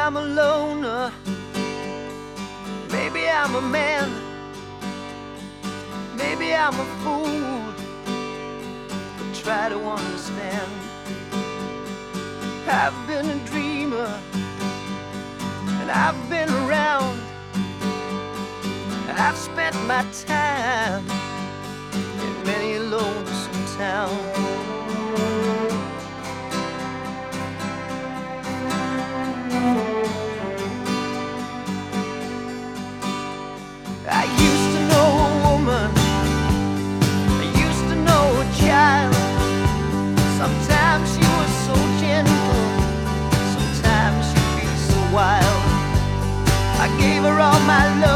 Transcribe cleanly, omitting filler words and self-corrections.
I'm a loner, maybe I'm a man, maybe I'm a fool, but try to understand. I've been a dreamer, and I've been around. I've spent my time in many a lonesome town. I used to know a woman, I used to know a child. Sometimes she was so gentle, sometimes she'd be so wild. I gave her all my love,